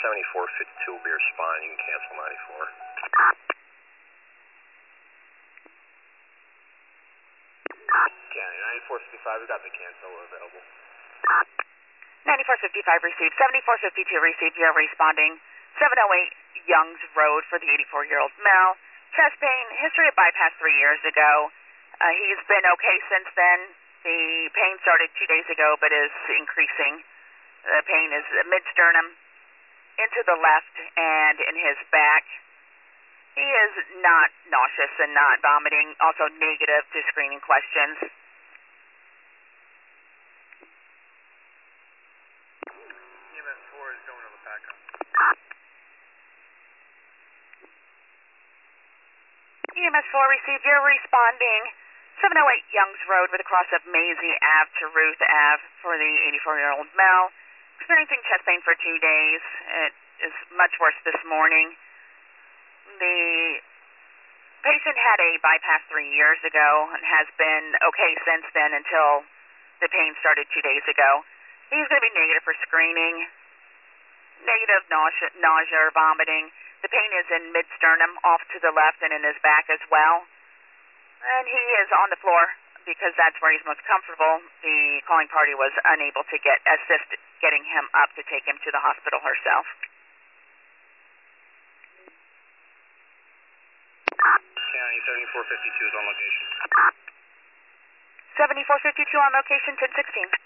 7452 will be responding. You can cancel 94. County 9455, we got the cancel available. 9455 received. 7452 received. You're responding. 708 Youngs Road for the 84-year-old male. Chest pain, history of bypass 3 years ago. He's been okay since then. The pain started 2 days ago but is increasing. The pain is mid-sternum, into the left, and in his back. He is not nauseous and not vomiting, also negative to screening questions. EMS 4 is going over PACOM. EMS 4 received. You're responding. 708 Youngs Road with a cross of Maisie Ave to Ruth Ave for the 84-year-old male. Experiencing chest pain for 2 days. It is much worse this morning. The patient had a bypass 3 years ago and has been okay since then until the pain started 2 days ago. He's going to be negative for screening. Negative nausea or vomiting. The pain is in mid-sternum, off to the left, and in his back as well. And he is on the floor because that's where he's most comfortable. The calling party was unable to assist getting him up to take him to the hospital herself. County 7452 is on location. 7452 on location, 1016.